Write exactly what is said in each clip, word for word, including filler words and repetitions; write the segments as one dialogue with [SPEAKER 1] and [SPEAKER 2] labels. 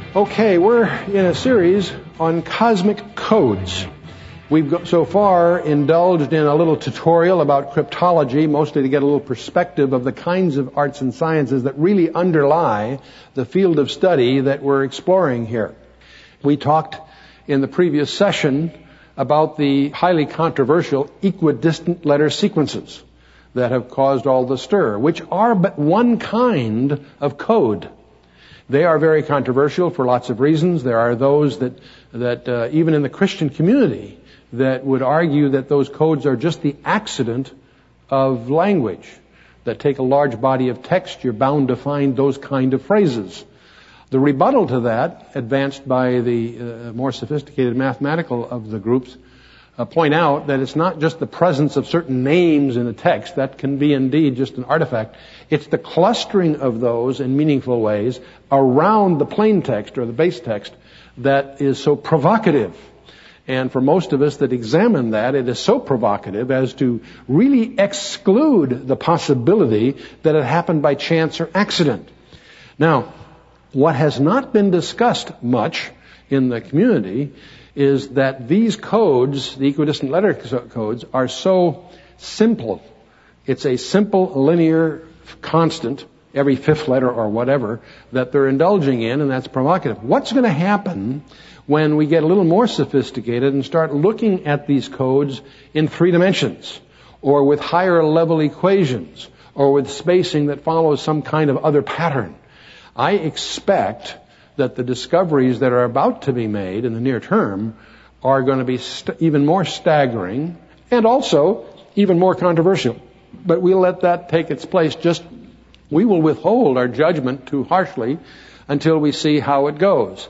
[SPEAKER 1] Okay, we're in a series on cosmic codes. We've got so far indulged in a little tutorial about cryptology, mostly to get a little perspective of the kinds of arts and sciences that really underlie the field of study that we're exploring here. We talked in the previous session about the highly controversial equidistant letter sequences that have caused all the stir, which are but one kind of code. They are very controversial for lots of reasons. There are those that, that uh, even in the Christian community, that would argue that those codes are just the accident of language. That take a large body of text, you're bound to find those kind of phrases. The rebuttal to that, advanced by the uh, more sophisticated mathematical of the groups, uh, point out that it's not just the presence of certain names in a text. That can be indeed just an artifact. It's the clustering of those in meaningful ways around the plain text or the base text that is so provocative. And for most of us that examine that, it is so provocative as to really exclude the possibility that it happened by chance or accident. Now, what has not been discussed much in the community is that these codes, the equidistant letter codes, are so simple. It's a simple linear constant, every fifth letter or whatever, that they're indulging in, and that's provocative. What's going to happen when we get a little more sophisticated and start looking at these codes in three dimensions, or with higher level equations, or with spacing that follows some kind of other pattern? I expect that the discoveries that are about to be made in the near term are going to be st- even more staggering and also even more controversial. But we'll let that take its place. Just, we will withhold our judgment too harshly until we see how it goes.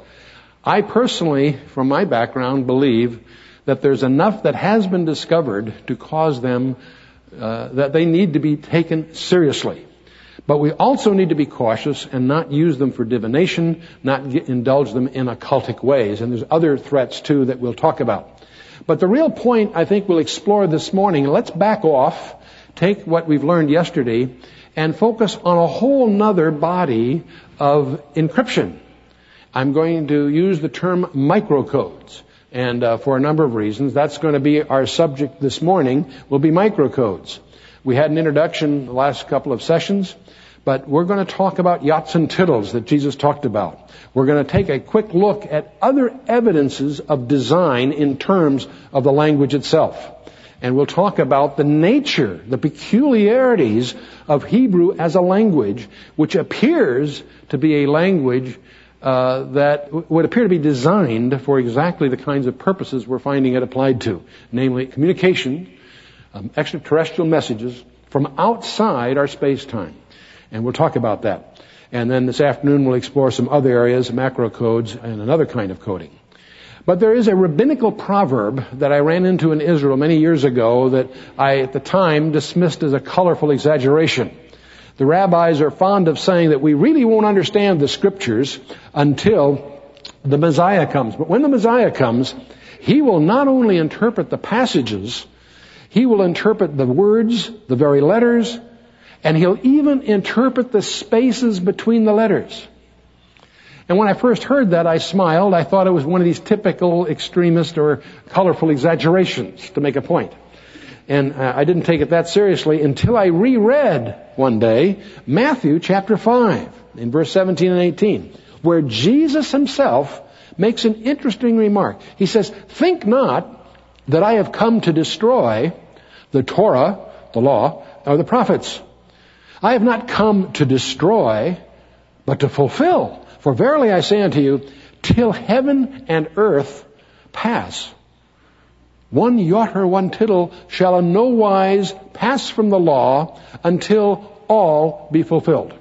[SPEAKER 1] I personally, from my background, believe that there's enough that has been discovered to cause them, uh, that they need to be taken seriously. But we also need to be cautious and not use them for divination, not get, indulge them in occultic ways. And there's other threats, too, that we'll talk about. But the real point I think we'll explore this morning, let's back off, take what we've learned yesterday, and focus on a whole nother body of encryption. I'm going to use the term microcodes. And uh, for a number of reasons, that's going to be our subject this morning, will be microcodes. We had an introduction the last couple of sessions, but we're going to talk about yots and tittles that Jesus talked about. We're going to take a quick look at other evidences of design in terms of the language itself. And we'll talk about the nature, the peculiarities of Hebrew as a language, which appears to be a language uh, that would appear to be designed for exactly the kinds of purposes we're finding it applied to, namely communication, um, extraterrestrial messages from outside our space-time. And we'll talk about that. And then this afternoon we'll explore some other areas, macro codes, and another kind of coding. But there is a rabbinical proverb that I ran into in Israel many years ago that I, at the time, dismissed as a colorful exaggeration. The rabbis are fond of saying that we really won't understand the scriptures until the Messiah comes. But when the Messiah comes, he will not only interpret the passages, he will interpret the words, the very letters, and he'll even interpret the spaces between the letters. And when I first heard that, I smiled. I thought it was one of these typical extremist or colorful exaggerations to make a point. And uh, I didn't take it that seriously until I reread one day Matthew chapter five in verse seventeen and eighteen, where Jesus himself makes an interesting remark. He says, "Think not that I have come to destroy the Torah, the law, or the prophets. I have not come to destroy, but to fulfill. For verily I say unto you, till heaven and earth pass, one jot or one tittle shall in no wise pass from the law until all be fulfilled."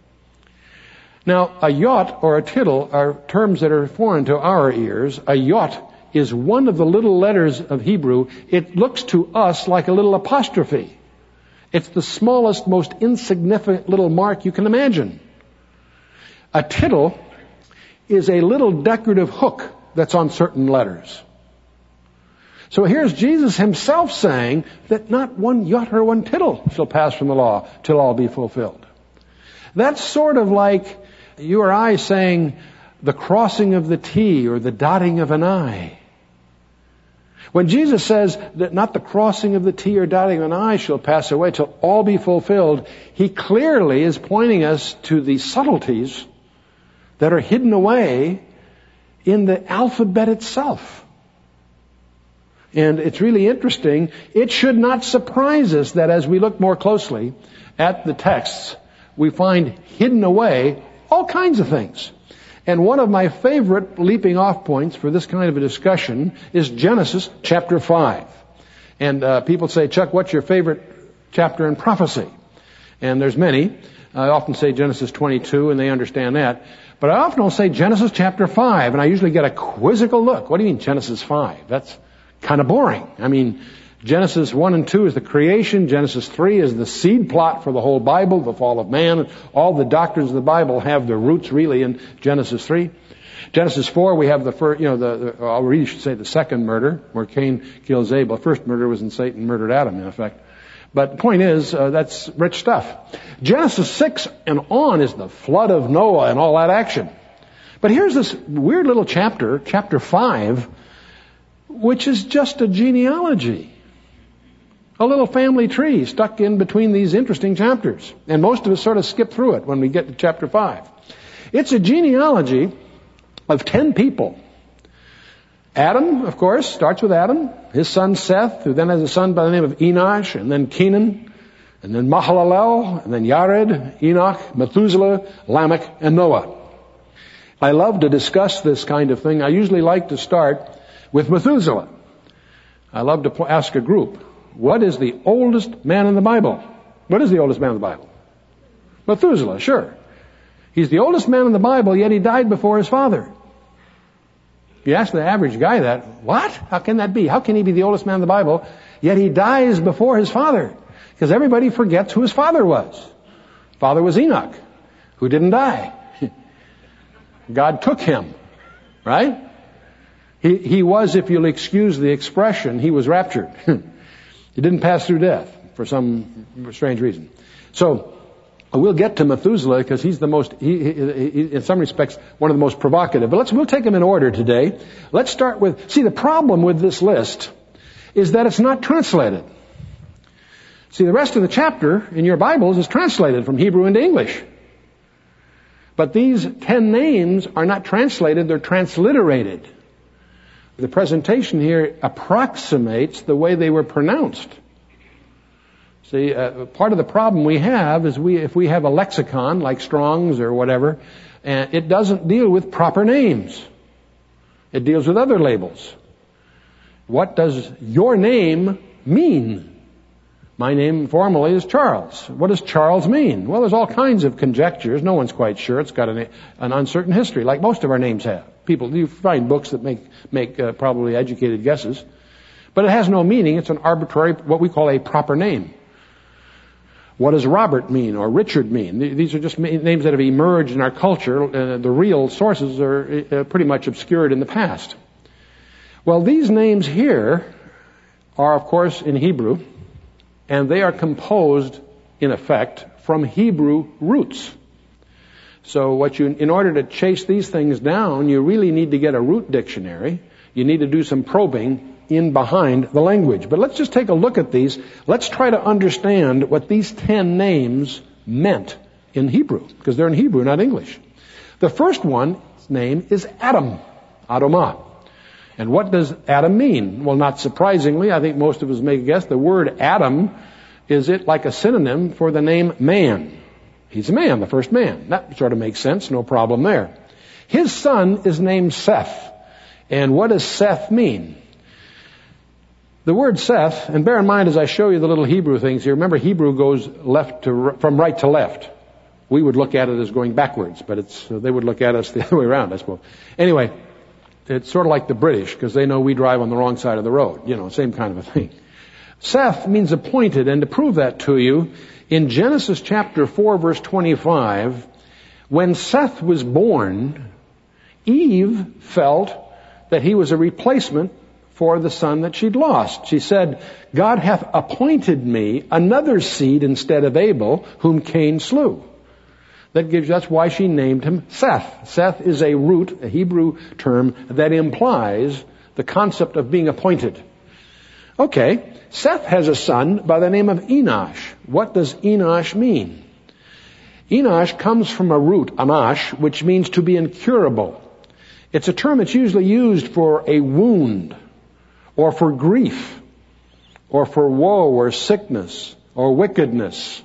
[SPEAKER 1] Now, a jot or a tittle are terms that are foreign to our ears. A jot is one of the little letters of Hebrew. It looks to us like a little apostrophe. It's the smallest, most insignificant little mark you can imagine. A tittle is a little decorative hook that's on certain letters. So here's Jesus himself saying that not one jot or one tittle shall pass from the law till all be fulfilled. That's sort of like you or I saying, the crossing of the T or the dotting of an I. When Jesus says that not the crossing of the T or dotting of an I shall pass away till all be fulfilled, he clearly is pointing us to the subtleties that are hidden away in the alphabet itself. And it's really interesting. It should not surprise us that as we look more closely at the texts, we find hidden away all kinds of things. And one of my favorite leaping off points for this kind of a discussion is Genesis chapter five. And uh, people say, Chuck, what's your favorite chapter in prophecy? And there's many. I often say Genesis twenty-two, and they understand that. But I often will say Genesis chapter five, and I usually get a quizzical look. What do you mean Genesis five? That's kind of boring. I mean, Genesis one and two is the creation. Genesis three is the seed plot for the whole Bible, the fall of man. All the doctrines of the Bible have their roots really in Genesis three. Genesis four, we have the first, you know, the, the I really should say the second murder, where Cain kills Abel. The first murder was when Satan murdered Adam, in effect. But the point is, uh, that's rich stuff. Genesis six and on is the flood of Noah and all that action. But here's this weird little chapter, chapter five, which is just a genealogy. A little family tree stuck in between these interesting chapters. And most of us sort of skip through it when we get to chapter five. It's a genealogy of ten people. Adam, of course, starts with Adam, his son Seth, who then has a son by the name of Enosh, and then Kenan, and then Mahalalel, and then Yared, Enoch, Methuselah, Lamech, and Noah. I love to discuss this kind of thing. I usually like to start with Methuselah. I love to ask a group, what is the oldest man in the Bible? What is the oldest man in the Bible? Methuselah, sure. He's the oldest man in the Bible, yet he died before his father. You ask the average guy that, what? How can that be? How can he be the oldest man in the Bible, yet he dies before his father? Because everybody forgets who his father was. Father was Enoch, who didn't die. God took him, right? He, he was, if you'll excuse the expression, he was raptured. He didn't pass through death for some strange reason. So, we'll get to Methuselah because he's the most, he, he, he, in some respects, one of the most provocative. But let's, we'll take them in order today. Let's start with, see, the problem with this list is that it's not translated. See, the rest of the chapter in your Bibles is translated from Hebrew into English. But these ten names are not translated, they're transliterated. The presentation here approximates the way they were pronounced. See, uh, part of the problem we have is we, if we have a lexicon like Strong's or whatever, and it doesn't deal with proper names. It deals with other labels. What does your name mean? My name formally is Charles. What does Charles mean? Well, there's all kinds of conjectures. No one's quite sure. It's got an, an uncertain history, like most of our names have. People, you find books that make, make uh, probably educated guesses. But it has no meaning. It's an arbitrary, what we call a proper name. What does Robert mean or Richard mean? These are just names that have emerged in our culture. Uh, the real sources are uh, pretty much obscured in the past. Well, these names here are, of course, in Hebrew, and they are composed, in effect, from Hebrew roots. So what you, in order to chase these things down, you really need to get a root dictionary. You need to do some probing in behind the language. But let's just take a look at these. Let's try to understand what these ten names meant in Hebrew, because they're in Hebrew, not English. The first one's name is Adam, Adomah. And what does Adam mean? Well, not surprisingly, I think most of us may guess, the word Adam is it like a synonym for the name man. He's a man, the first man. That sort of makes sense, no problem there. His son is named Seth. And what does Seth mean? The word Seth, and bear in mind as I show you the little Hebrew things here, remember Hebrew goes left to from right to left. We would look at it as going backwards, but it's uh, they would look at us the other way around, I suppose. Anyway, it's sort of like the British, because they know we drive on the wrong side of the road. You know, same kind of a thing. Seth means appointed, and to prove that to you, in Genesis chapter four, verse twenty-five, when Seth was born, Eve felt that he was a replacement for the son that she'd lost. She said, God hath appointed me another seed instead of Abel, whom Cain slew. That gives, that's why she named him Seth. Seth is a root, a Hebrew term that implies the concept of being appointed. Okay, Seth has a son by the name of Enosh. What does Enosh mean? Enosh comes from a root, anash, which means to be incurable. It's a term that's usually used for a wound, or for grief, or for woe, or sickness, or wickedness.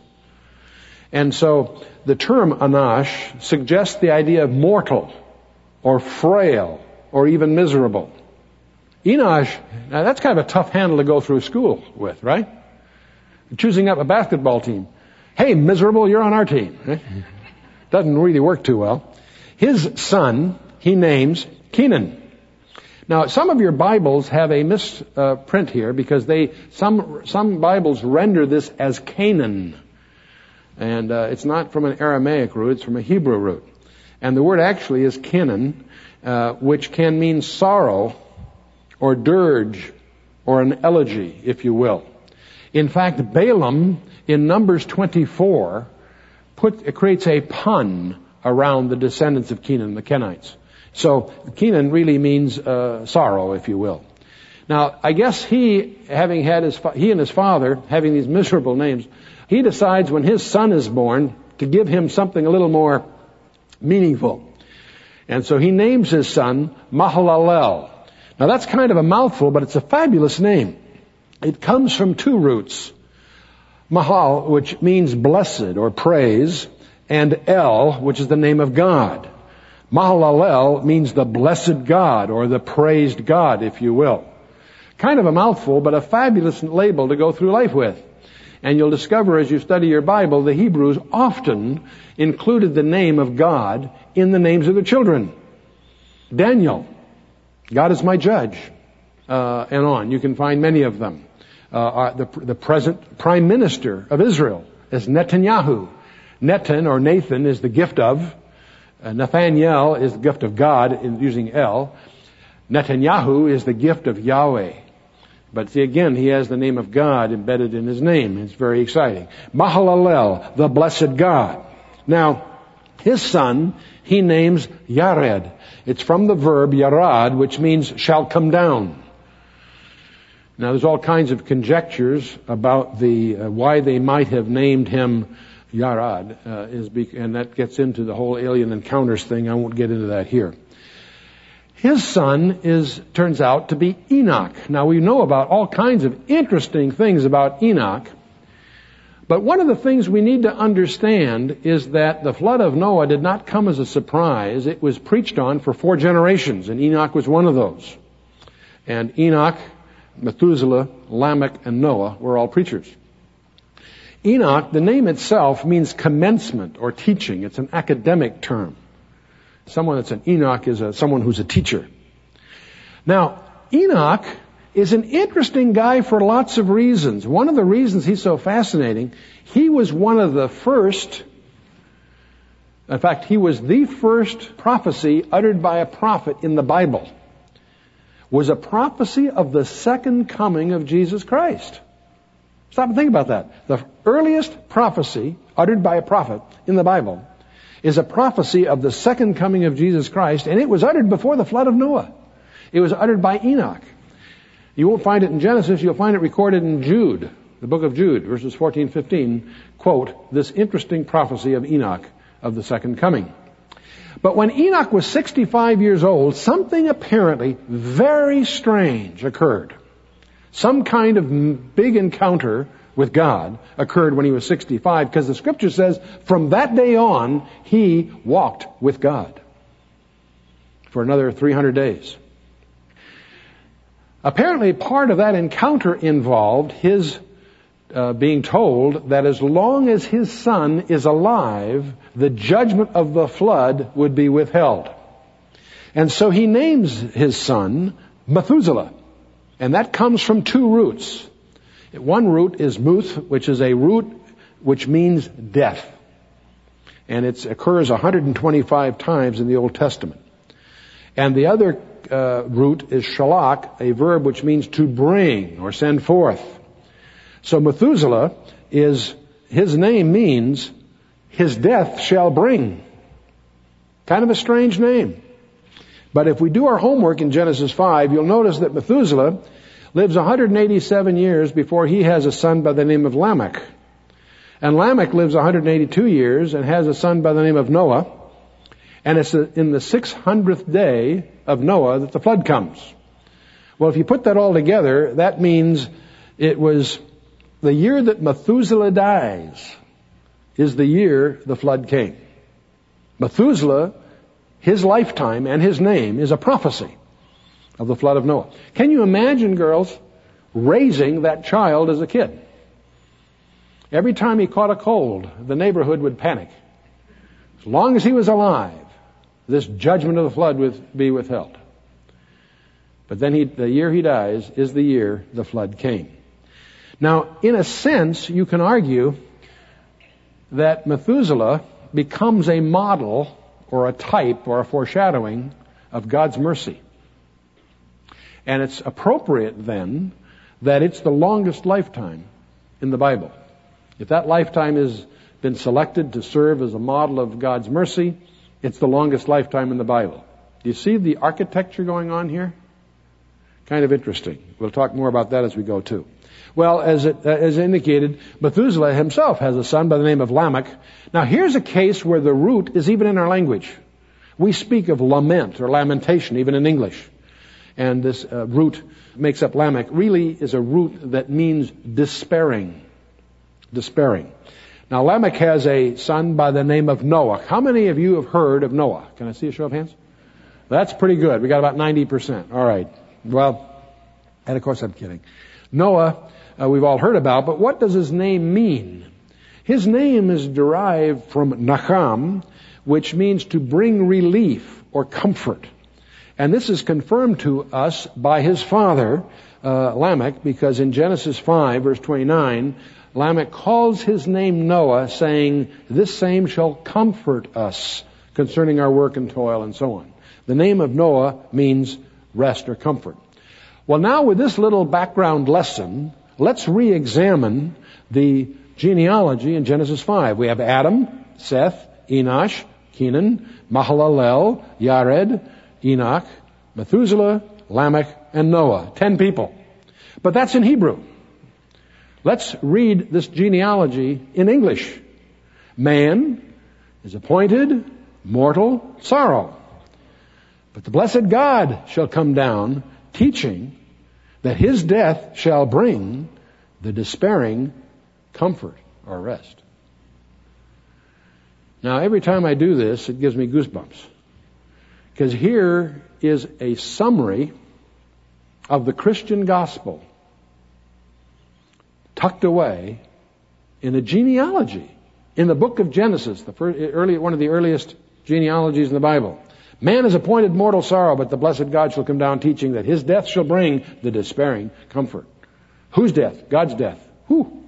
[SPEAKER 1] And so the term anash suggests the idea of mortal, or frail, or even miserable. Enosh, now that's kind of a tough handle to go through school with, right? Choosing up a basketball team. Hey, miserable, you're on our team. Doesn't really work too well. His son, he names Kenan. Now, some of your Bibles have a misprint uh, here because they some some Bibles render this as Canaan. And uh, it's not from an Aramaic root, it's from a Hebrew root. And the word actually is Kenan, uh, which can mean sorrow or dirge or an elegy, if you will. In fact, Balaam in Numbers twenty-four put, it creates a pun around the descendants of Kenan, the Kenites. So Kenan really means uh, sorrow, if you will. Now, I guess he, having had his, he and his father having these miserable names, he decides when his son is born to give him something a little more meaningful. And so he names his son Mahalalel. Now that's kind of a mouthful, but it's a fabulous name. It comes from two roots. Mahal, which means blessed or praise, and El, which is the name of God. Mahalalel means the blessed God or the praised God, if you will. Kind of a mouthful, but a fabulous label to go through life with. And you'll discover as you study your Bible, the Hebrews often included the name of God in the names of their children. Daniel, God is my judge, uh, and on. You can find many of them. Uh, the, the present prime minister of Israel is Netanyahu. Netan or Nathan is the gift of. Uh, Nathaniel is the gift of God, in using El. Netanyahu is the gift of Yahweh. But see, again, he has the name of God embedded in his name. It's very exciting. Mahalalel, the blessed God. Now, his son, he names Yared. It's from the verb yarad, which means shall come down. Now, there's all kinds of conjectures about the uh, why they might have named him Yarad, uh, is be- and that gets into the whole alien encounters thing. I won't get into that here. His son is turns out to be Enoch. Now, we know about all kinds of interesting things about Enoch, but one of the things we need to understand is that the flood of Noah did not come as a surprise. It was preached on for four generations, and Enoch was one of those. And Enoch, Methuselah, Lamech, and Noah were all preachers. Enoch, the name itself, means commencement or teaching. It's an academic term. Someone that's an Enoch is a, someone who's a teacher. Now, Enoch is an interesting guy for lots of reasons. One of the reasons he's so fascinating, he was one of the first, in fact, he was the first prophecy uttered by a prophet in the Bible. Was a prophecy of the second coming of Jesus Christ. Stop and think about that. The earliest prophecy uttered by a prophet in the Bible is a prophecy of the second coming of Jesus Christ, and it was uttered before the flood of Noah. It was uttered by Enoch. You won't find it in Genesis, you'll find it recorded in Jude, the book of Jude, verses fourteen, fifteen, quote, this interesting prophecy of Enoch of the second coming. But when Enoch was sixty-five years old, something apparently very strange occurred. Some kind of big encounter with God occurred when he was sixty-five, because the scripture says from that day on, he walked with God for another three hundred days. Apparently, part of that encounter involved his uh, being told that as long as his son is alive, the judgment of the flood would be withheld. And so he names his son Methuselah. And that comes from two roots. One root is muth, which is a root which means death. And it occurs one hundred twenty-five times in the Old Testament. And the other uh, root is shalach, a verb which means to bring or send forth. So Methuselah is, his name means his death shall bring. Kind of a strange name. But if we do our homework in Genesis five, you'll notice that Methuselah lives one hundred eighty-seven years before he has a son by the name of Lamech. And Lamech lives one hundred eighty-two years and has a son by the name of Noah. And it's in the six hundredth day of Noah that the flood comes. Well, if you put that all together, that means it was the year that Methuselah dies is the year the flood came. Methuselah, his lifetime and his name is a prophecy of the flood of Noah. Can you imagine, girls, raising that child as a kid? Every time he caught a cold, the neighborhood would panic. As long as he was alive, this judgment of the flood would be withheld. But then he, the year he dies is the year the flood came. Now, in a sense, you can argue that Methuselah becomes a model or a type or a foreshadowing of God's mercy. And it's appropriate then that it's the longest lifetime in the Bible. If that lifetime has been selected to serve as a model of God's mercy, it's the longest lifetime in the Bible. Do you see the architecture going on here? Kind of interesting. We'll talk more about that as we go too. Well, as it, uh, as indicated, Methuselah himself has a son by the name of Lamech. Now here's a case where the root is even in our language. We speak of lament or lamentation even in English. And this uh, root makes up Lamech really is a root that means despairing. Despairing. Now Lamech has a son by the name of Noah. How many of you have heard of Noah? Can I see a show of hands? That's pretty good. We got about ninety percent. All right. Well, and of course I'm kidding. Noah, uh, we've all heard about, but what does his name mean? His name is derived from Nacham, which means to bring relief or comfort. And this is confirmed to us by his father, uh, Lamech, because in Genesis five, verse twenty-nine, Lamech calls his name Noah, saying, "This same shall comfort us concerning our work and toil," and so on. The name of Noah means rest or comfort. Well, now with this little background lesson, let's re-examine the genealogy in Genesis five. We have Adam, Seth, Enosh, Kenan, Mahalalel, Yared, Enoch, Methuselah, Lamech, and Noah. Ten people. But that's in Hebrew. Let's read this genealogy in English. Man is appointed mortal sorrow. But the blessed God shall come down, teaching that his death shall bring the despairing comfort or rest. Now, every time I do this, it gives me goosebumps. Because here is a summary of the Christian gospel tucked away in a genealogy in the book of Genesis, the first, early, one of the earliest genealogies in the Bible. Man is appointed mortal sorrow, but the blessed God shall come down, teaching that his death shall bring the despairing comfort. Whose death? God's death. Whew.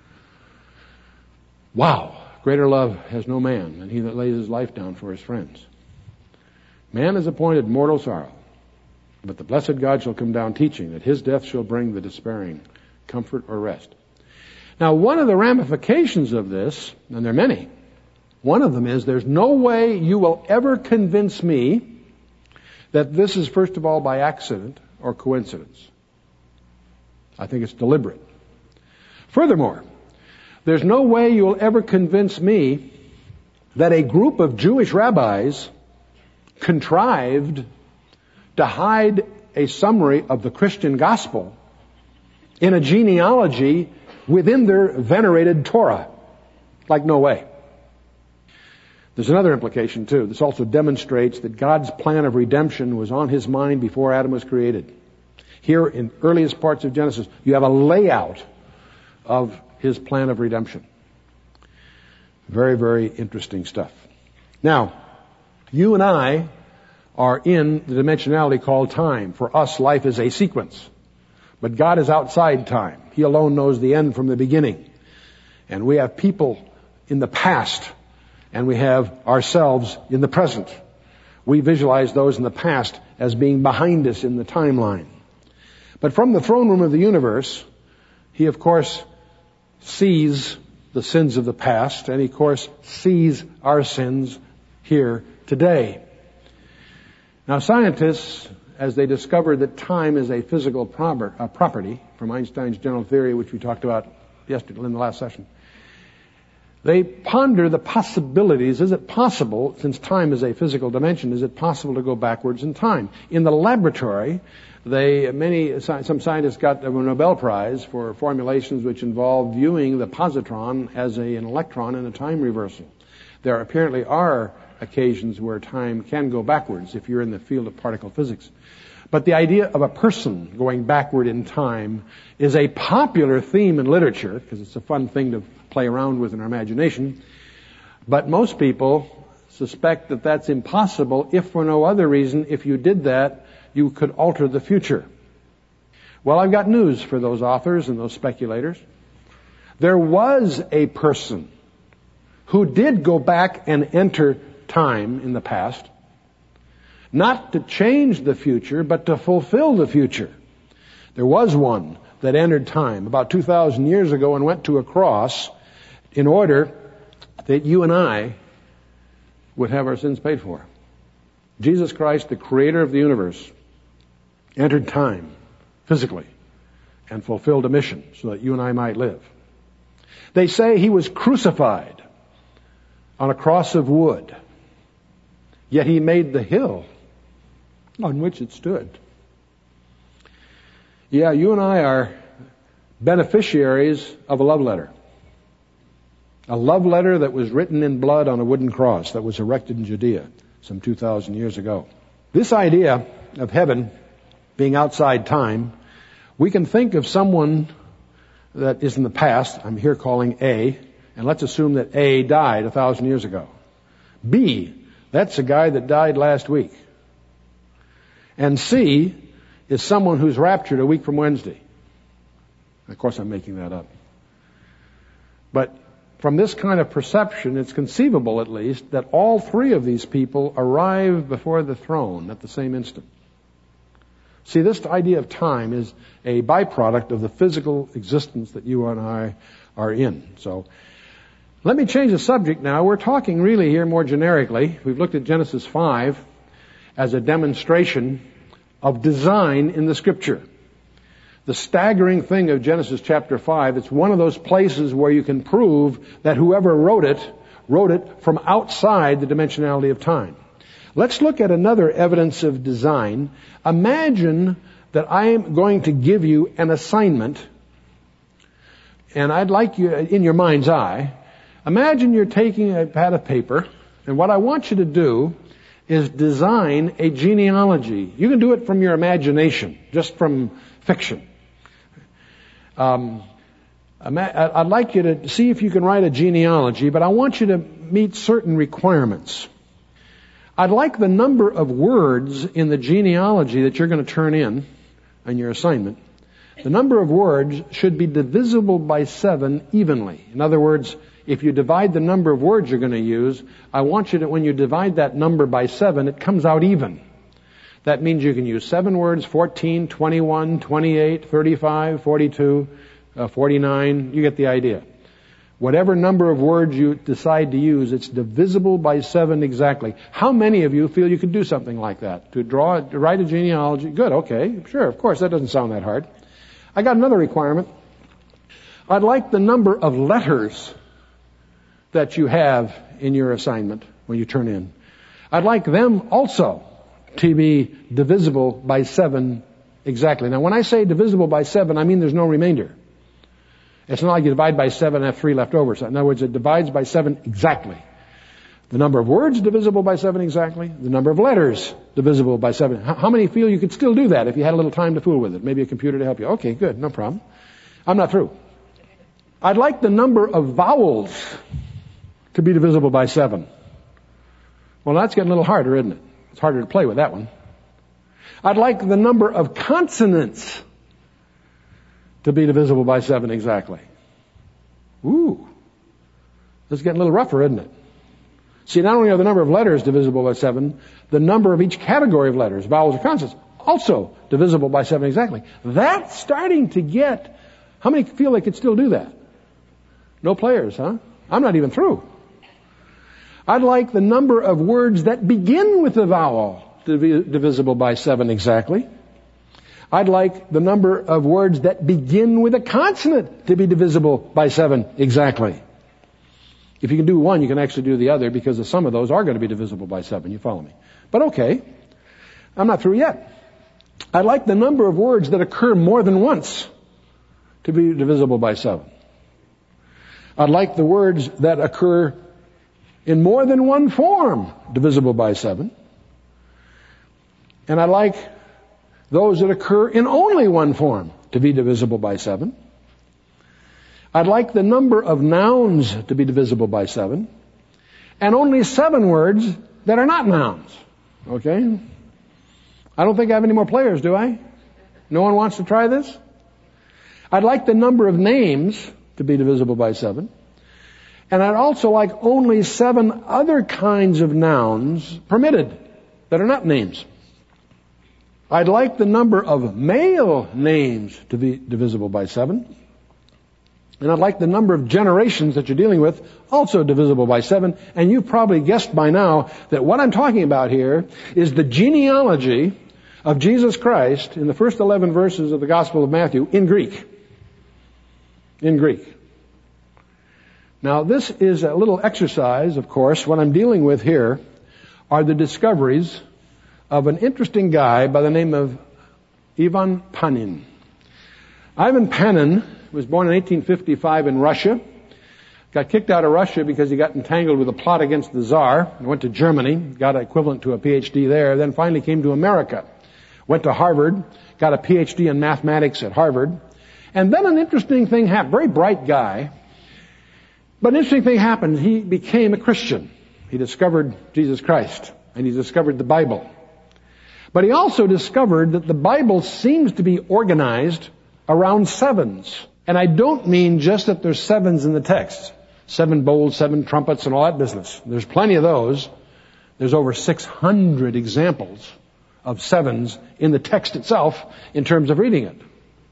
[SPEAKER 1] Wow. Greater love has no man than he that lays his life down for his friends. Man is appointed mortal sorrow, but the blessed God shall come down, teaching that his death shall bring the despairing comfort or rest. Now, one of the ramifications of this, and there are many, one of them is there's no way you will ever convince me that this is, first of all, by accident or coincidence. I think it's deliberate. Furthermore, there's no way you'll ever convince me that a group of Jewish rabbis contrived to hide a summary of the Christian gospel in a genealogy within their venerated Torah. Like, no way. There's another implication, too. This also demonstrates that God's plan of redemption was on his mind before Adam was created. Here, in earliest parts of Genesis, you have a layout of his plan of redemption. Very, very interesting stuff. Now, you and I are in the dimensionality called time. For us, life is a sequence. But God is outside time. He alone knows the end from the beginning. And we have people in the past, and we have ourselves in the present. We visualize those in the past as being behind us in the timeline. But from the throne room of the universe, he, of course, sees the sins of the past, and He, of course, sees our sins here today. Now, scientists, as they discovered that time is a physical proper, uh, property from Einstein's general theory, which we talked about yesterday in the last session, they ponder the possibilities. Is it possible, since time is a physical dimension, is it possible to go backwards in time? In the laboratory, they, many, some scientists got a Nobel Prize for formulations which involve viewing the positron as a, an electron in a time reversal. There apparently are occasions where time can go backwards if you're in the field of particle physics. But the idea of a person going backward in time is a popular theme in literature, because it's a fun thing to play around with in our imagination. But most people suspect that that's impossible if for no other reason, if you did that, you could alter the future. Well, I've got news for those authors and those speculators. There was a person who did go back and enter time in the past, not to change the future, but to fulfill the future. There was one that entered time about two thousand years ago and went to a cross in order that you and I would have our sins paid for. Jesus Christ, the creator of the universe, entered time physically and fulfilled a mission so that you and I might live. They say He was crucified on a cross of wood, yet He made the hill on which it stood. Yeah, you and I are beneficiaries of a love letter. A love letter that was written in blood on a wooden cross that was erected in Judea some two thousand years ago. This idea of heaven being outside time, we can think of someone that is in the past. I'm here calling A, and let's assume that A died a thousand years ago. B, that's a guy that died last week. And C is someone who's raptured a week from Wednesday. Of course, I'm making that up. But from this kind of perception, it's conceivable at least that all three of these people arrive before the throne at the same instant. See, this idea of time is a byproduct of the physical existence that you and I are in. So, let me change the subject now. We're talking really here more generically. We've looked at Genesis five as a demonstration of design in the Scripture. The staggering thing of Genesis chapter five, it's one of those places where you can prove that whoever wrote it, wrote it from outside the dimensionality of time. Let's look at another evidence of design. Imagine that I'm going to give you an assignment, and I'd like you, in your mind's eye, imagine you're taking a pad of paper, and what I want you to do is design a genealogy. You can do it from your imagination, just from fiction. Um, I'd like you to see if you can write a genealogy, but I want you to meet certain requirements. I'd like the number of words in the genealogy that you're going to turn in on your assignment. The number of words should be divisible by seven evenly. In other words, if you divide the number of words you're going to use, I want you to, when you divide that number by seven, it comes out even. That means you can use seven words, fourteen, twenty-one, twenty-eight, thirty-five, forty-two, uh, forty-nine. You get the idea. Whatever number of words you decide to use, it's divisible by seven exactly. How many of you feel you could do something like that? To draw, to write a genealogy? Good, okay, sure, of course, that doesn't sound that hard. I got another requirement. I'd like the number of letters that you have in your assignment when you turn in. I'd like them also to be divisible by seven exactly. Now, when I say divisible by seven, I mean there's no remainder. It's not like you divide by seven and have three left over. So in other words, it divides by seven exactly. The number of words divisible by seven exactly. The number of letters divisible by seven. How many feel you could still do that if you had a little time to fool with it? Maybe a computer to help you. Okay, good, no problem. I'm not through. I'd like the number of vowels to be divisible by seven. Well, that's getting a little harder, isn't it? It's harder to play with that one. I'd like the number of consonants to be divisible by seven exactly. Ooh. This is getting a little rougher, isn't it? See, not only are the number of letters divisible by seven, the number of each category of letters, vowels or consonants, also divisible by seven exactly. That's starting to get, how many feel they could still do that? No players, huh? I'm not even through. I'd like the number of words that begin with a vowel to be divisible by seven exactly. I'd like the number of words that begin with a consonant to be divisible by seven exactly. If you can do one, you can actually do the other, because the sum of those are going to be divisible by seven. You follow me? But okay, I'm not through yet. I'd like the number of words that occur more than once to be divisible by seven. I'd like the words that occur in more than one form divisible by seven. And I'd like those that occur in only one form to be divisible by seven. I'd like the number of nouns to be divisible by seven. And only seven words that are not nouns. Okay? I don't think I have any more players, do I? No one wants to try this? I'd like the number of names to be divisible by seven. And I'd also like only seven other kinds of nouns permitted that are not names. I'd like the number of male names to be divisible by seven. And I'd like the number of generations that you're dealing with also divisible by seven. And you've probably guessed by now that what I'm talking about here is the genealogy of Jesus Christ in the first eleven verses of the Gospel of Matthew in Greek. In Greek. Now, this is a little exercise, of course. What I'm dealing with here are the discoveries of an interesting guy by the name of Ivan Panin. Ivan Panin was born in eighteen fifty-five in Russia. Got kicked out of Russia because he got entangled with a plot against the Tsar. He went to Germany, got equivalent to a P H D there, then finally came to America. Went to Harvard, got a P H D in mathematics at Harvard. And then an interesting thing happened. Very bright guy. But an interesting thing happened. He became a Christian. He discovered Jesus Christ. And he discovered the Bible. But he also discovered that the Bible seems to be organized around sevens. And I don't mean just that there's sevens in the text. Seven bowls, seven trumpets, and all that business. There's plenty of those. There's over six hundred examples of sevens in the text itself in terms of reading it.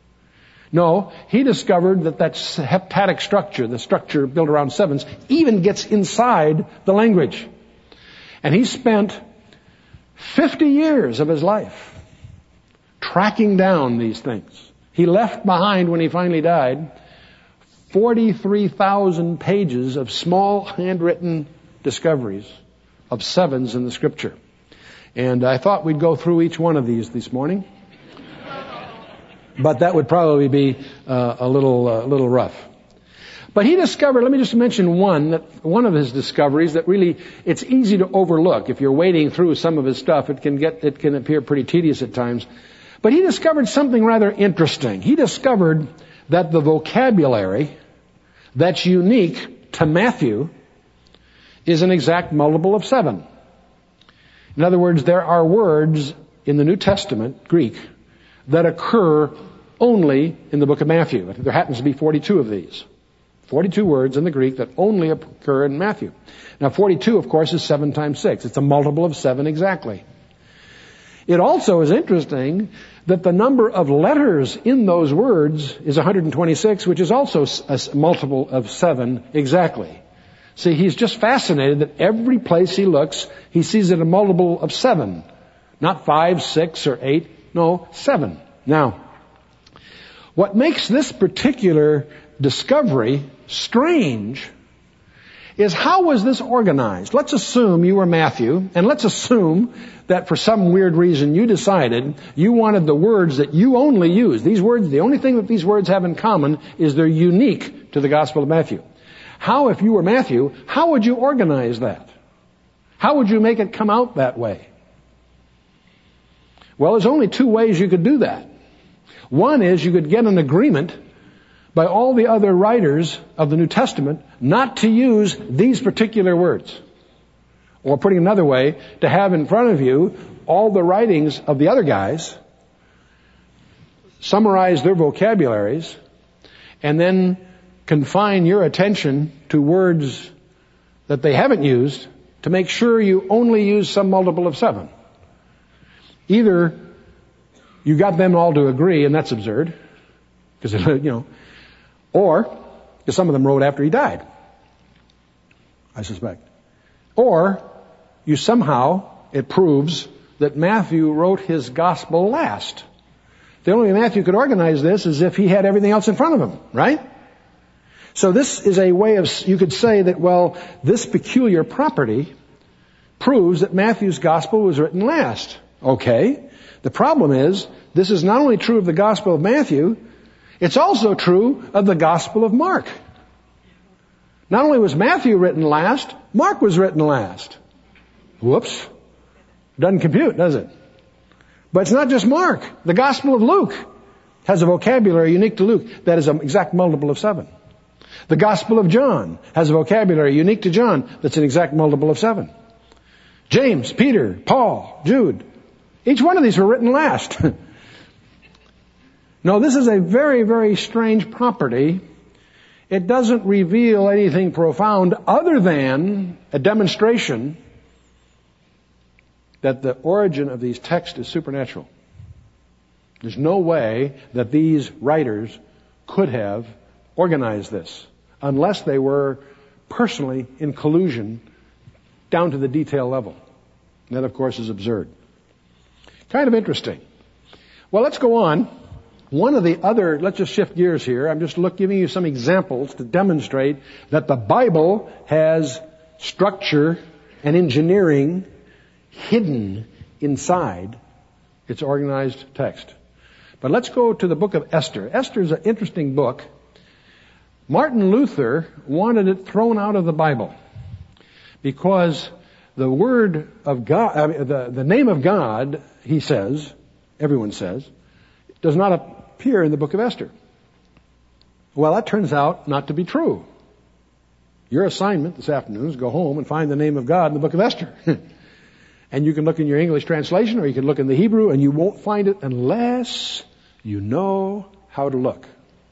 [SPEAKER 1] No, he discovered that that heptadic structure, the structure built around sevens, even gets inside the language. And he spent fifty years of his life tracking down these things. He left behind, when he finally died, forty-three thousand pages of small handwritten discoveries of sevens in the Scripture. And I thought we'd go through each one of these this morning. But that would probably be uh, a little uh, little rough. But he discovered, let me just mention one, that one of his discoveries that really, it's easy to overlook. If you're wading through some of his stuff, it can get, it can appear pretty tedious at times. But he discovered something rather interesting. He discovered that the vocabulary that's unique to Matthew is an exact multiple of seven. In other words, there are words in the New Testament, Greek, that occur only in the book of Matthew. There happens to be forty-two of these. forty-two words in the Greek that only occur in Matthew. Now, forty-two, of course, is seven times six. It's a multiple of seven exactly. It also is interesting that the number of letters in those words is one hundred twenty-six, which is also a multiple of seven exactly. See, he's just fascinated that every place he looks, he sees it a multiple of seven. Not five, six, or eight. No, seven. Now, what makes this particular discovery strange is how was this organized? Let's assume you were Matthew, and let's assume that for some weird reason you decided you wanted the words that you only use. These words, the only thing that these words have in common is they're unique to the Gospel of Matthew. How, if you were Matthew, how would you organize that? How would you make it come out that way? Well, there's only two ways you could do that. One is you could get an agreement by all the other writers of the New Testament not to use these particular words. Or putting it another way, to have in front of you all the writings of the other guys, summarize their vocabularies, and then confine your attention to words that they haven't used to make sure you only use some multiple of seven. Either you got them all to agree, and that's absurd, because, you know, or Because some of them wrote after he died, I suspect. Or you somehow, it proves that Matthew wrote his gospel last. The only way Matthew could organize this is if he had everything else in front of him, right? So this is a way of, you could say that, well, this peculiar property proves that Matthew's gospel was written last. Okay. The problem is, this is not only true of the gospel of Matthew, it's also true of the gospel of Mark. Not only was Matthew written last, Mark was written last. Whoops. Doesn't compute, does it? But it's not just Mark. The Gospel of Luke has a vocabulary unique to Luke that is an exact multiple of seven. The Gospel of John has a vocabulary unique to John that's an exact multiple of seven. James, Peter, Paul, Jude, each one of these were written last. No, this is a very, very strange property. It doesn't reveal anything profound other than a demonstration that the origin of these texts is supernatural. There's no way that these writers could have organized this unless they were personally in collusion down to the detail level. And that, of course, is absurd. Kind of interesting. Well, let's go on. One of the other, let's just shift gears here. I'm just look, giving you some examples to demonstrate that the Bible has structure and engineering hidden inside its organized text. But let's go to the book of Esther. Esther is an interesting book. Martin Luther wanted it thrown out of the Bible because the word of God, I mean, the, the name of God, he says, everyone says, does not appear in the book of Esther. Well, that turns out not to be true. Your assignment this afternoon is go home and find the name of God in the book of Esther. And you can look in your English translation or you can look in the Hebrew and you won't find it unless you know how to look.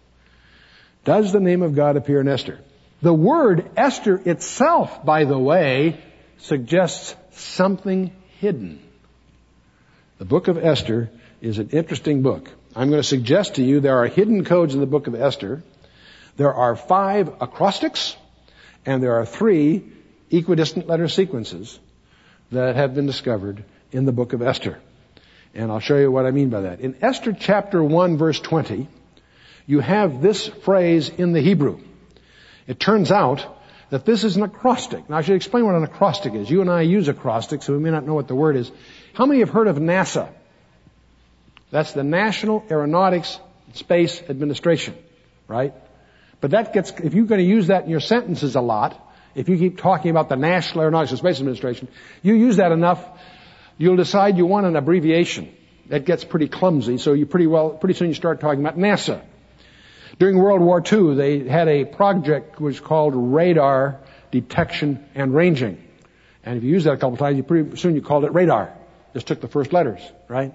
[SPEAKER 1] Does the name of God appear in Esther? The word Esther itself, by the way, suggests something hidden. The book of Esther is an interesting book. I'm going to suggest to you there are hidden codes in the book of Esther. There are five acrostics and there are three equidistant letter sequences that have been discovered in the book of Esther. And I'll show you what I mean by that. In Esther chapter one, verse twenty, you have this phrase in the Hebrew. It turns out that this is an acrostic. Now, I should explain what an acrostic is. You and I use acrostics, so we may not know what the word is. How many have heard of NASA? That's the National Aeronautics Space Administration, right? But that gets, if you're going to use that in your sentences a lot, if you keep talking about the National Aeronautics and Space Administration, you use that enough, you'll decide you want an abbreviation. That gets pretty clumsy, so you pretty well, pretty soon you start talking about NASA. During World War Two, they had a project which was called radar detection and ranging. And if you use that a couple of times, you pretty soon you called it radar. Just took the first letters, right?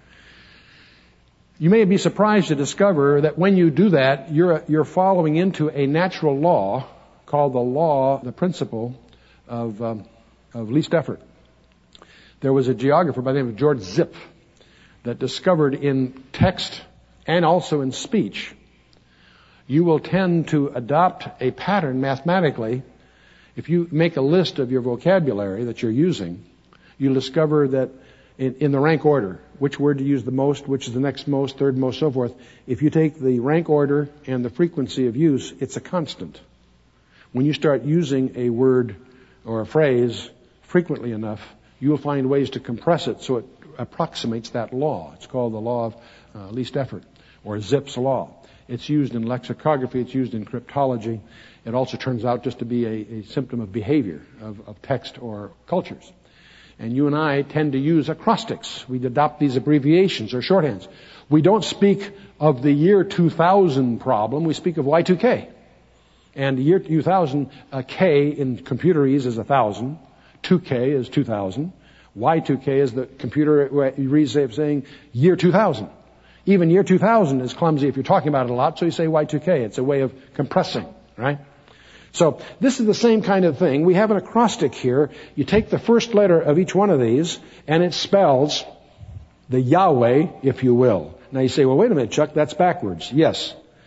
[SPEAKER 1] You may be surprised to discover that when you do that, you're, you're following into a natural law called the law, the principle of, um, of least effort. There was a geographer by the name of George Zipf that discovered in text and also in speech, you will tend to adopt a pattern mathematically. If you make a list of your vocabulary that you're using, you'll discover that in, in the rank order, which word to use the most, which is the next most, third most, so forth. If you take the rank order and the frequency of use, it's a constant. When you start using a word or a phrase frequently enough, you will find ways to compress it so it approximates that law. It's called the law of uh, least effort, or Zipf's law. It's used in lexicography. It's used in cryptology. It also turns out just to be a, a symptom of behavior of, of text or cultures. And you and I tend to use acrostics. We adopt these abbreviations or shorthands. We don't speak of the year two thousand problem. We speak of Y two K. And the year two thousand, uh, K in computerese is one thousand. two K is two thousand. Y two K is the computer reads of saying year two thousand. Even year two thousand is clumsy if you're talking about it a lot, so you say Y two K. It's a way of compressing, right? So this is the same kind of thing. We have an acrostic here. You take the first letter of each one of these, and it spells the Yahweh, if you will. Now you say, well, wait a minute, Chuck, that's backwards. Yes.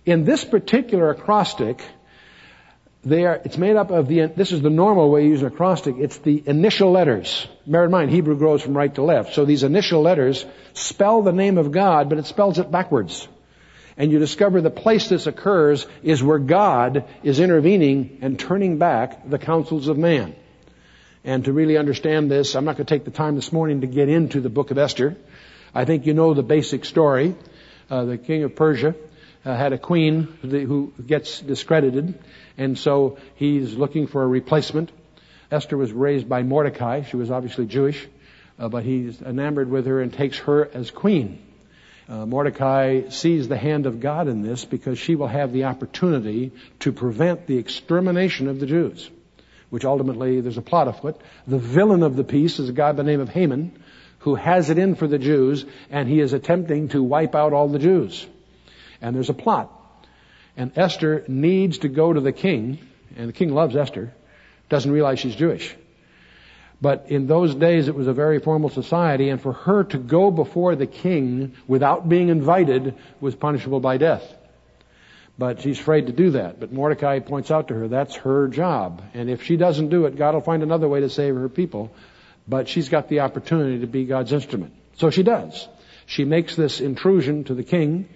[SPEAKER 1] In this particular acrostic, they are, it's made up of the, this is the normal way you use an acrostic, it's the initial letters. Bear in mind, Hebrew grows from right to left. So these initial letters spell the name of God, but it spells it backwards. And you discover the place this occurs is where God is intervening and turning back the counsels of man. And to really understand this, I'm not going to take the time this morning to get into the book of Esther. I think you know the basic story. Uh, the king of Persia uh, had a queen who gets discredited, and so he's looking for a replacement. Esther was raised by Mordecai. She was obviously Jewish, uh, but he's enamored with her and takes her as queen. Uh, Mordecai sees the hand of God in this because she will have the opportunity to prevent the extermination of the Jews, which ultimately there's a plot afoot. The villain of the piece is a guy by the name of Haman, who has it in for the Jews, and he is attempting to wipe out all the Jews. And there's a plot. And Esther needs to go to the king, and the king loves Esther, doesn't realize she's Jewish. But in those days it was a very formal society, and for her to go before the king without being invited was punishable by death. But she's afraid to do that. But Mordecai points out to her that's her job. And if she doesn't do it, God will find another way to save her people. But she's got the opportunity to be God's instrument. So she does. She makes this intrusion to the king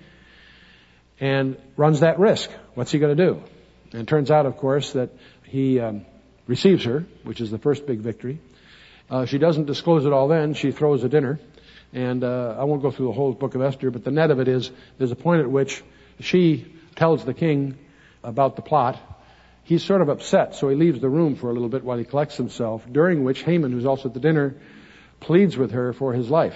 [SPEAKER 1] and runs that risk. What's he going to do? And it turns out, of course, that he um, receives her, which is the first big victory. Uh, she doesn't disclose it all then. She throws a dinner. And uh, I won't go through the whole book of Esther, but the net of it is there's a point at which she tells the king about the plot. He's sort of upset, so he leaves the room for a little bit while he collects himself, during which Haman, who's also at the dinner, pleads with her for his life.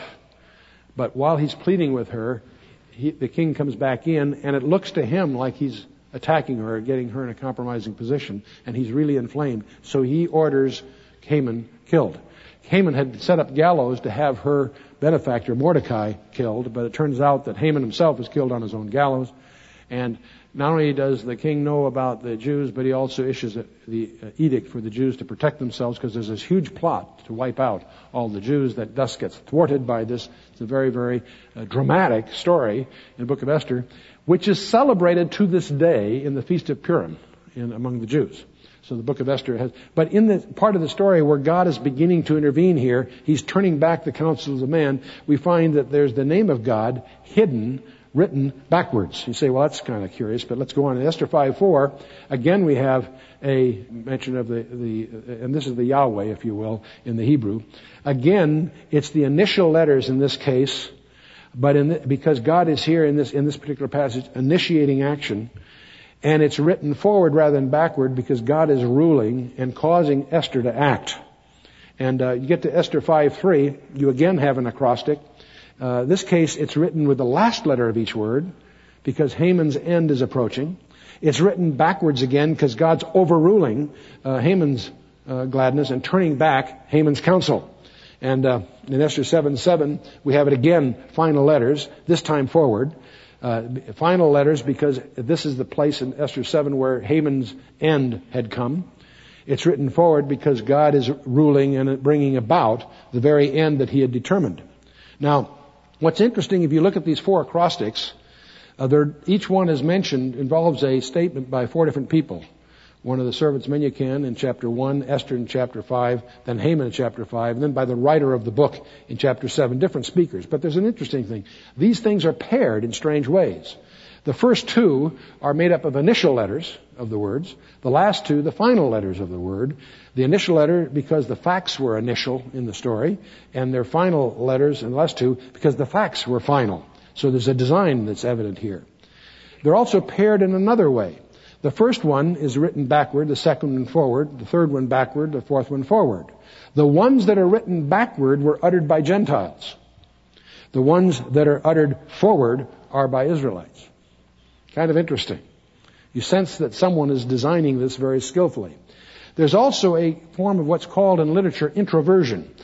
[SPEAKER 1] But while he's pleading with her, he, the king comes back in, and it looks to him like he's attacking her, getting her in a compromising position, and he's really inflamed. So he orders Haman killed. Haman had set up gallows to have her benefactor, Mordecai, killed, but it turns out that Haman himself was killed on his own gallows. And not only does the king know about the Jews, but he also issues a, the uh, edict for the Jews to protect themselves, because there's this huge plot to wipe out all the Jews that thus gets thwarted by this. It's a very, very uh, dramatic story in the book of Esther, which is celebrated to this day in the Feast of Purim in, among the Jews. So the book of Esther has, but in the part of the story where God is beginning to intervene here, he's turning back the counsels of man, we find that there's the name of God hidden, written backwards. You say, well, that's kind of curious, but let's go on. In Esther five four, again we have a mention of the, the, and this is the Yahweh, if you will, in the Hebrew. Again, it's the initial letters in this case, but in the, because God is here in this, in this particular passage, initiating action, and it's written forward rather than backward because God is ruling and causing Esther to act. And uh, you get to Esther five three, you again have an acrostic. Uh, this case, it's written with the last letter of each word because Haman's end is approaching. It's written backwards again because God's overruling uh, Haman's uh, gladness and turning back Haman's counsel. And uh, in Esther seven seven, we have it again, final letters, this time forward. Uh, final letters because this is the place in Esther seven where Haman's end had come. It's written forward because God is ruling and bringing about the very end that he had determined. Now, what's interesting, if you look at these four acrostics, uh, each one is mentioned, involves a statement by four different people. One of the servants, Menucan, in chapter one, Esther in chapter five, then Haman in chapter five, and then by the writer of the book in chapter seven, different speakers. But there's an interesting thing. These things are paired in strange ways. The first two are made up of initial letters of the words. The last two, the final letters of the word. The initial letter because the facts were initial in the story, and their final letters, and the last two, because the facts were final. So there's a design that's evident here. They're also paired in another way. The first one is written backward, the second one forward, the third one backward, the fourth one forward. The ones that are written backward were uttered by Gentiles. The ones that are uttered forward are by Israelites. Kind of interesting. You sense that someone is designing this very skillfully. There's also a form of what's called in literature introversion.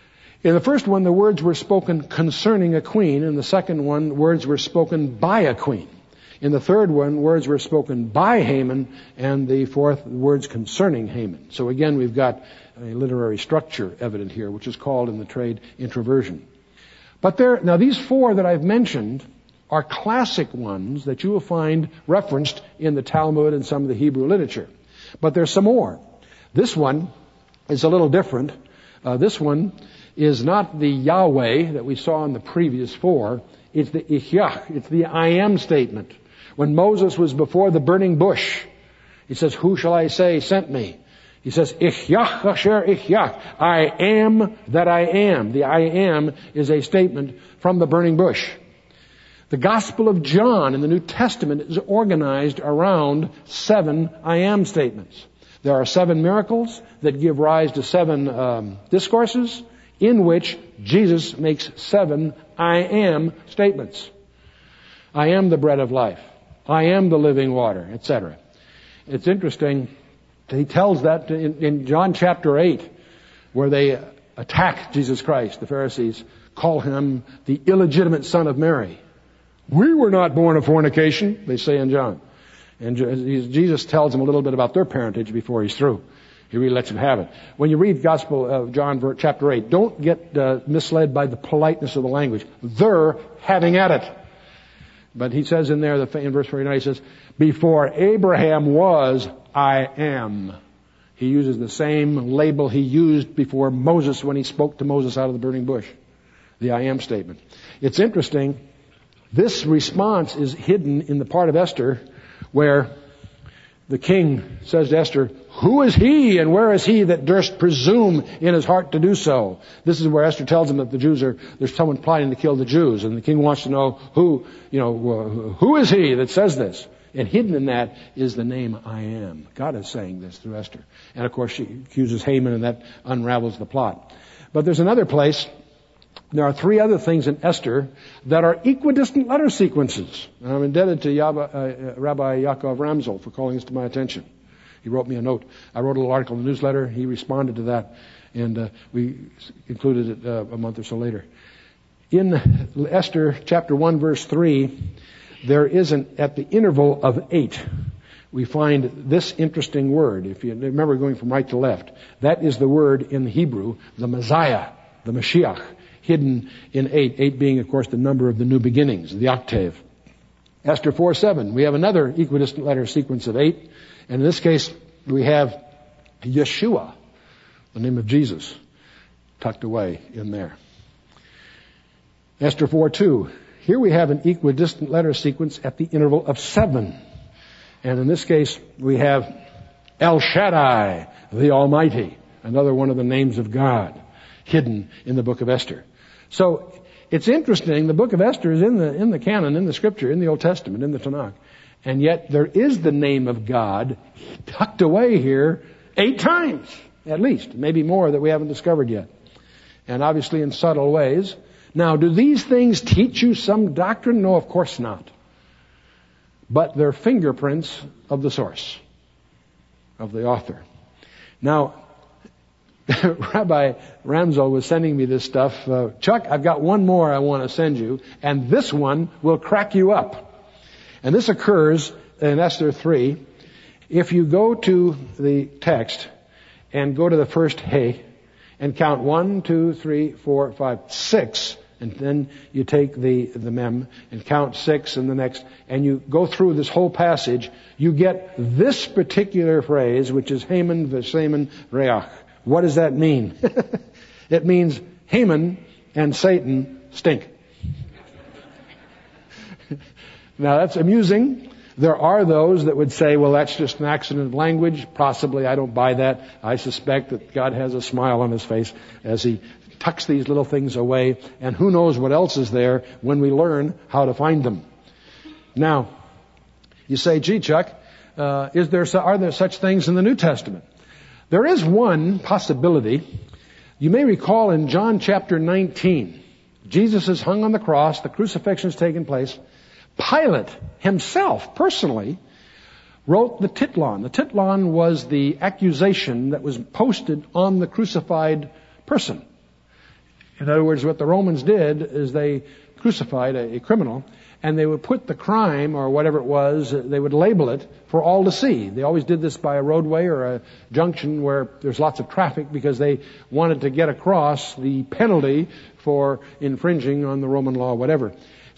[SPEAKER 1] In the first one, the words were spoken concerning a queen. In the second one, words were spoken by a queen. In the third one, words were spoken by Haman, and the fourth, words concerning Haman. So again, we've got a literary structure evident here, which is called in the trade introversion. But there, now these four that I've mentioned are classic ones that you will find referenced in the Talmud and some of the Hebrew literature. But there's some more. This one is a little different. Uh, this one is not the Yahweh that we saw in the previous four. It's the Ihyah. It's the I am statement. When Moses was before the burning bush, he says, who shall I say sent me? He says, Ihyah asher Ihyah. I am that I am. The I am is a statement from the burning bush. The Gospel of John in the New Testament is organized around seven I am statements. There are seven miracles that give rise to seven um, discourses in which Jesus makes seven I am statements. I am the bread of life. I am the living water, et cetera. It's interesting. He tells that in, in John chapter eight, where they attack Jesus Christ. The Pharisees call him the illegitimate son of Mary. We were not born of fornication, they say in John. And Jesus tells them a little bit about their parentage before he's through. He really lets them have it. When you read Gospel of John chapter eight, don't get uh, misled by the politeness of the language. They're having at it. But he says in there, in verse forty-nine, he says, before Abraham was, I am. He uses the same label he used before Moses when he spoke to Moses out of the burning bush. The I am statement. It's interesting. This response is hidden in the part of Esther where the king says to Esther, who is he and where is he that durst presume in his heart to do so? This is where Esther tells him that the Jews are, there's someone plotting to kill the Jews. And the king wants to know who, you know, who is he that says this? And hidden in that is the name I am. God is saying this through Esther. And of course she accuses Haman and that unravels the plot. But there's another place. There are three other things in Esther that are equidistant letter sequences. And I'm indebted to Yaba, uh, Rabbi Yaakov Ramsel for calling this to my attention. He wrote me a note. I wrote a little article in the newsletter. He responded to that, and uh, we included it uh, a month or so later. In Esther chapter one, verse three, there is an, at the interval of eight, we find this interesting word. If you remember going from right to left, that is the word in Hebrew, the Messiah, the Mashiach, hidden in eight. Eight being, of course, the number of the new beginnings, the octave. Esther four seven, we have another equidistant letter sequence of eight. And in this case, we have Yeshua, the name of Jesus, tucked away in there. Esther four two, here we have an equidistant letter sequence at the interval of seven. And in this case, we have El Shaddai, the Almighty, another one of the names of God, hidden in the book of Esther. So it's interesting, the book of Esther is in the in the canon, in the scripture, in the Old Testament, in the Tanakh. And yet there is the name of God tucked away here eight times, at least, maybe more that we haven't discovered yet. And obviously in subtle ways. Now, do these things teach you some doctrine? No, of course not. But they're fingerprints of the source, of the author. Now, Rabbi Ramsel was sending me this stuff. Uh, Chuck, I've got one more I want to send you, and this one will crack you up. And this occurs in Esther three. If you go to the text and go to the first hey and count one, two, three, four, five, six, and then you take the, the mem and count six and the next, and you go through this whole passage, you get this particular phrase, which is Haman v'Seman Reach. What does that mean? It means Haman and Satan stink. Now that's amusing. There are those that would say, well, that's just an accident of language. Possibly, I don't buy that. I suspect that God has a smile on his face as he tucks these little things away. And who knows what else is there when we learn how to find them. Now, you say, gee, Chuck, uh, is there, are there such things in the New Testament? There is one possibility. You may recall in John chapter nineteen, Jesus is hung on the cross, the crucifixion has taken place. Pilate himself, personally, wrote the titlon. The titlon was the accusation that was posted on the crucified person. In other words, what the Romans did is they crucified a, a criminal, and they would put the crime, or whatever it was, they would label it for all to see. They always did this by a roadway or a junction where there's lots of traffic because they wanted to get across the penalty for infringing on the Roman law, whatever.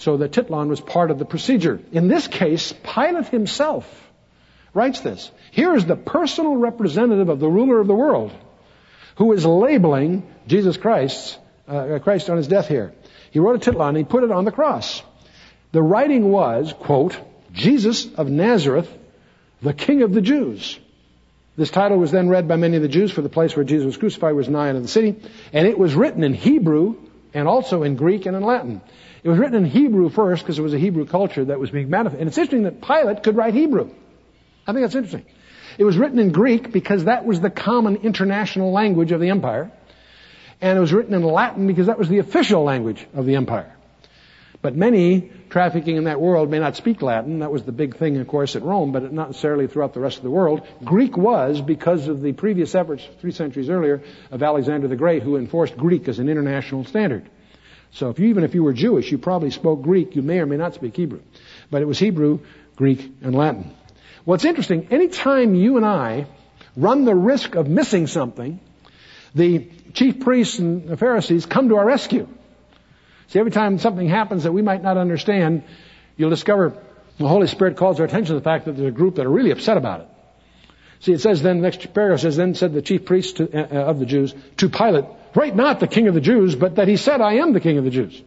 [SPEAKER 1] So the titlon was part of the procedure. In this case, Pilate himself writes this. Here is the personal representative of the ruler of the world who is labeling Jesus Christ, uh, Christ on his death here. He wrote a titlon and he put it on the cross. The writing was, quote, Jesus of Nazareth, the King of the Jews. This title was then read by many of the Jews, for the place where Jesus was crucified was nigh unto the city. And it was written in Hebrew and also in Greek and in Latin. It was written in Hebrew first because it was a Hebrew culture that was being manifested. And it's interesting that Pilate could write Hebrew. I think that's interesting. It was written in Greek because that was the common international language of the empire. And it was written in Latin because that was the official language of the empire. But many trafficking in that world may not speak Latin. That was the big thing, of course, at Rome, but not necessarily throughout the rest of the world. Greek was because of the previous efforts three centuries earlier of Alexander the Great, who enforced Greek as an international standard. So if you, even if you were Jewish, you probably spoke Greek. You may or may not speak Hebrew. But it was Hebrew, Greek, and Latin. Well, it's interesting. Anytime you and I run the risk of missing something, the chief priests and the Pharisees come to our rescue. See, every time something happens that we might not understand, you'll discover the Holy Spirit calls our attention to the fact that there's a group that are really upset about it. See, it says then, the next paragraph says, then said the chief priests to, uh, of the Jews to Pilate, write not the King of the Jews, but that he said, I am the King of the Jews.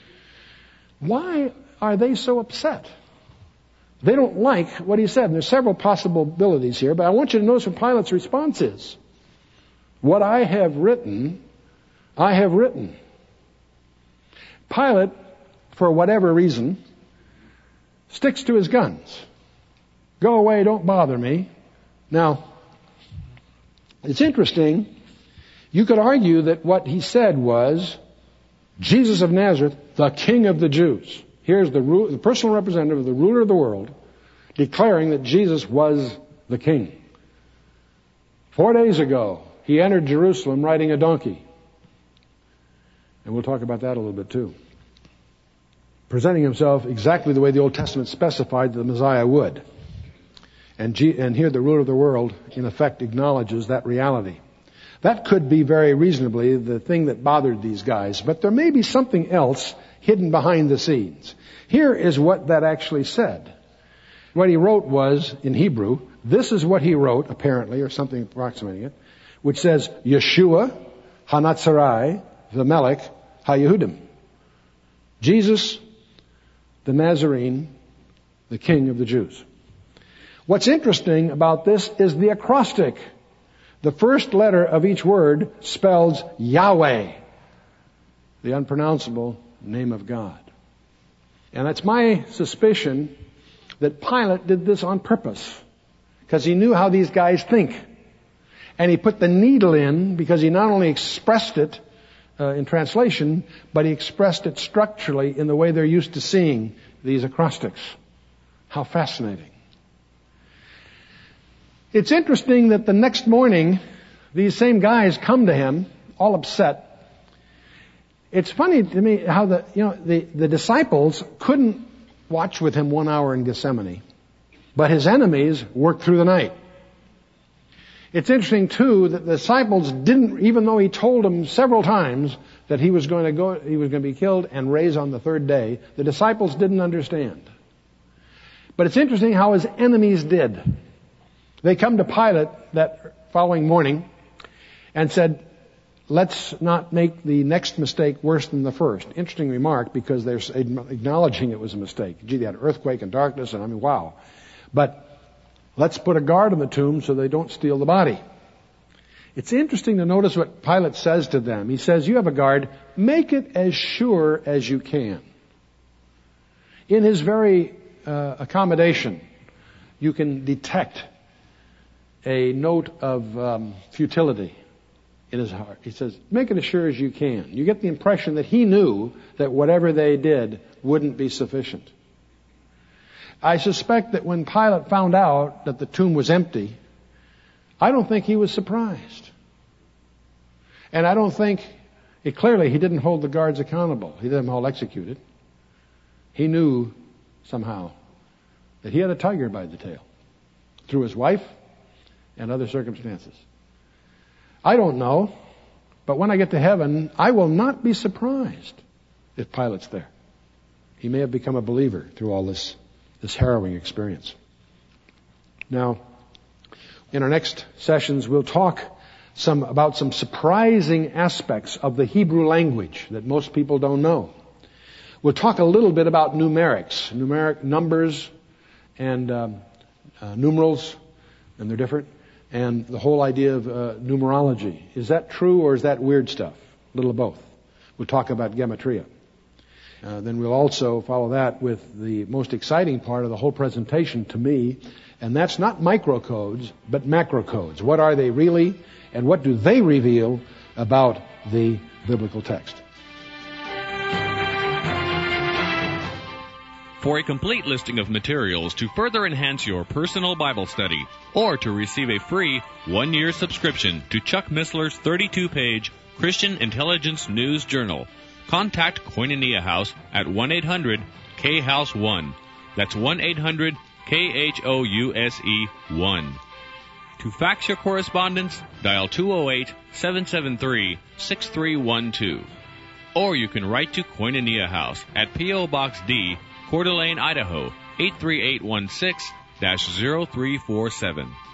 [SPEAKER 1] Why are they so upset? They don't like what he said. And there's several possibilities here, but I want you to notice what Pilate's response is. What I have written, I have written. Pilate, for whatever reason, sticks to his guns. Go away, don't bother me. Now, it's interesting. You could argue that what he said was, Jesus of Nazareth, the King of the Jews. Here's the, ru- the personal representative of the ruler of the world declaring that Jesus was the King. Four days ago, he entered Jerusalem riding a donkey. And we'll talk about that a little bit too. Presenting himself exactly the way the Old Testament specified the Messiah would. And, G- and here the ruler of the world, in effect, acknowledges that reality. That could be very reasonably the thing that bothered these guys, but there may be something else hidden behind the scenes. Here is what that actually said. What he wrote was, in Hebrew, this is what he wrote, apparently, or something approximating it, which says, Yeshua HaNazarai V'Melech HaYehudim. Jesus, the Nazarene, the King of the Jews. What's interesting about this is the acrostic. The first letter of each word spells Yahweh, the unpronounceable name of God. And it's my suspicion that Pilate did this on purpose, because he knew how these guys think. And he put the needle in because he not only expressed it uh, in translation, but he expressed it structurally in the way they're used to seeing these acrostics. How fascinating. It's interesting that the next morning, these same guys come to him, all upset. It's funny to me how the, you know, the, the disciples couldn't watch with him one hour in Gethsemane, but his enemies worked through the night. It's interesting too that the disciples didn't, even though he told them several times that he was going to go, he was going to be killed and raised on the third day, the disciples didn't understand. But it's interesting how his enemies did. They come to Pilate that following morning and said, let's not make the next mistake worse than the first. Interesting remark, because they're acknowledging it was a mistake. Gee, they had an earthquake and darkness, and I mean, wow. But let's put a guard on the tomb so they don't steal the body. It's interesting to notice what Pilate says to them. He says, you have a guard, make it as sure as you can. In his very uh, accommodation, you can detect a note of um, futility in his heart. He says, make it as sure as you can. You get the impression that he knew that whatever they did wouldn't be sufficient. I suspect that when Pilate found out that the tomb was empty, I don't think he was surprised. And I don't think, it, clearly he didn't hold the guards accountable. He didn't all executed. He knew somehow that he had a tiger by the tail through his wife and other circumstances. I don't know, but when I get to heaven, I will not be surprised if Pilate's there. He may have become a believer through all this, this harrowing experience. Now, in our next sessions, we'll talk some about some surprising aspects of the Hebrew language that most people don't know. We'll talk a little bit about numerics, numeric numbers and um, uh, numerals, and they're different, and the whole idea of uh, numerology. Is that true or is that weird stuff? A little of both. We'll talk about gematria. Uh, then we'll also follow that with the most exciting part of the whole presentation to me, and that's not microcodes, but macrocodes. What are they really, and what do they reveal about the biblical text?
[SPEAKER 2] For a complete listing of materials to further enhance your personal Bible study, or to receive a free one-year subscription to Chuck Missler's thirty-two page Christian Intelligence News Journal, contact Koinonia House at one eight hundred K house one. That's one eight hundred K H O U S E one. To fax your correspondence, dial two oh eight, seven seven three, six three one two. Or you can write to Koinonia House at P O. Box D, Coeur d'Alene, Idaho, eight three eight one six, zero three four seven.